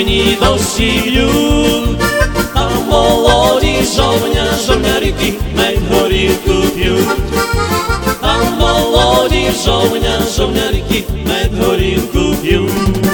сині дощі б'ють, а молоді жовнярики мед горілку п'ють, а молоді жовнярики мед горілку п'ють.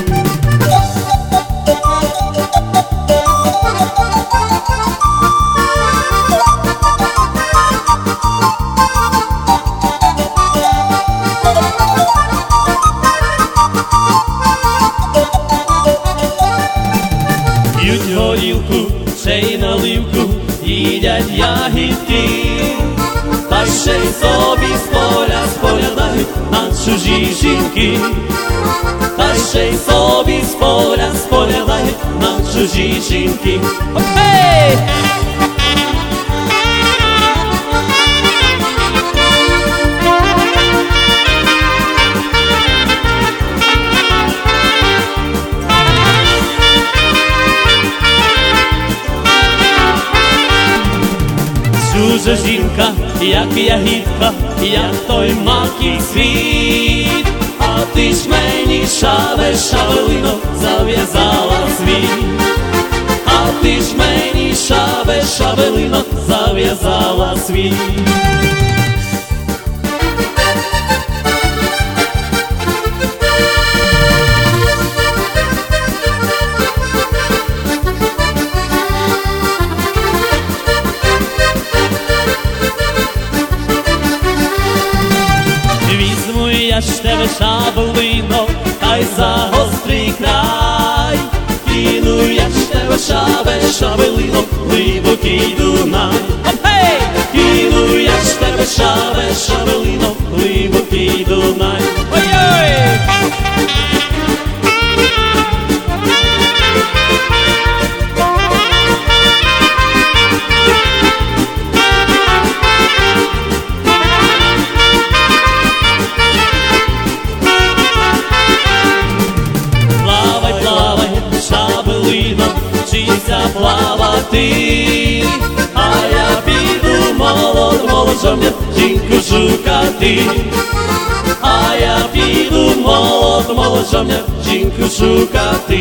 П'ють горілку, ще й наливку, їдять ягідки, та ще й собі з поля споглядають на чужі жінки, та ще й собі з поля споглядають на чужі жінки. Окей! Чужа жінка, як ягідка, як той маків світ, а ти ж мені шавелино зав'язала світ, а ти ж мені шавелино зав'язала світ. Я ж тебе шавелино, та й за гострий край, кину я ж тебе шавелино, глибокий Дунай. Ей! Кину я ж тебе шавелино, глибокий Дунай. Ой-ой! Вчися плавати, а я піду молод жовняр жінку шукати, а я піду молод жовняр жінку шукати.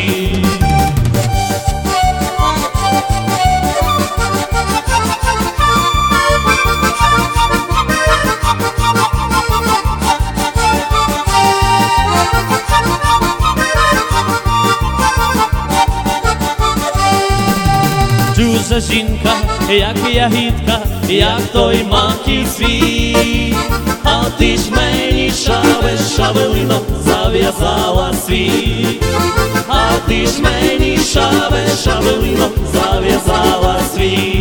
Чужа жінка, як ягідка, як той маків світ, а ти ж мені шавелино зав'язала світ, а ти ж мені шавелино зав'язала світ.